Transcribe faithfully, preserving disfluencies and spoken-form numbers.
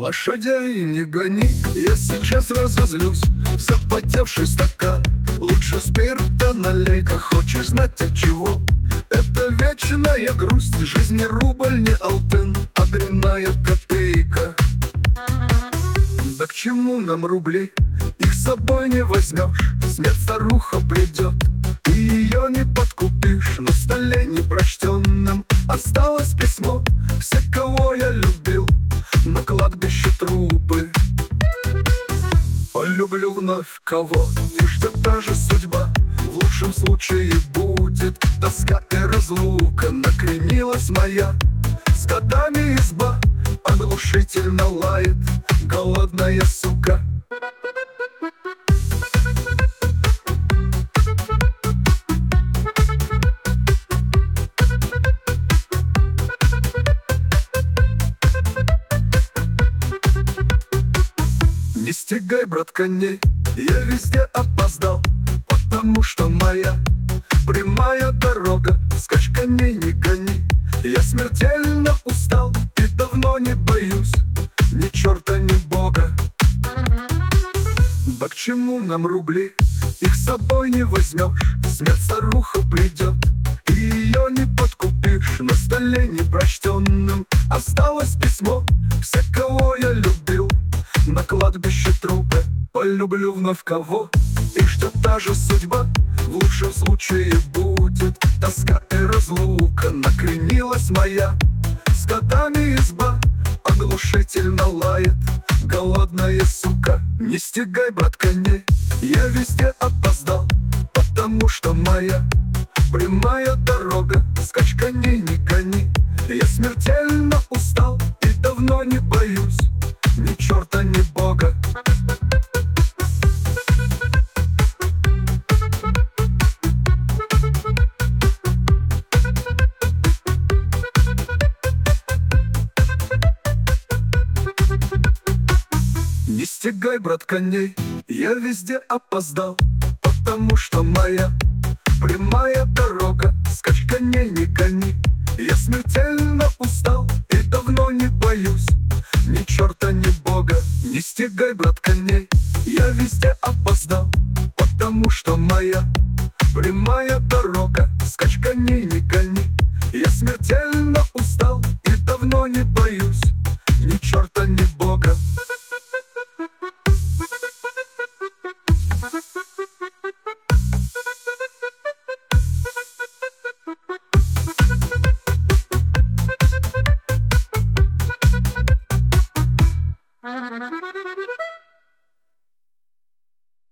Лошадей не гони, я сейчас разозлюсь. Запотевший стакан, лучше спирта налей-ка. Хочешь знать от чего? Это вечная грусть. Жизни рубль не алтын, а дрянная копейка. Да к чему нам рубли? Их с собой не возьмешь. Смерть старуха придет, и ее не подкупишь. На столе непрочтенном осталось письмо. Все, кого я любил, на кладбище трупы. Полюблю вновь кого и ждет та же судьба. В лучшем случае будет тоска и разлука. Накренилась моя с годами изба, оглушительно лает голодная сука. Не стегай, брат, коней, я везде опоздал, потому что моя прямая дорога. Скачь, коней не гони, я смертельно устал и давно не боюсь ни черта, ни бога. Да к чему нам рубли? Их с собой не возьмешь. Смерть старуха придет, и ее не подкупишь. На столе непрочтенным осталось письмо. Все, кого я любил, на кладбище трупы. Полюблю вновь кого и ждет та же судьба. В лучшем случае будет тоска и разлука. Накренилась моя с годами изба, оглушительно лает голодная сука. Не стегай, брат, коней, я везде опоздал, потому что моя прямая дорога. Скачь, коней не гони, я смертельно устал и давно не боюсь ни черта, ни бога. Не стегай, брат, коней, я везде опоздал, потому что моя прямая дорога. Скачь, коней не гони, я смертельно устал и давно не боюсь ни черта, ни бога. Не стегай, брат, коней, я везде опоздал, потому что моя прямая дорога. Скачь, коней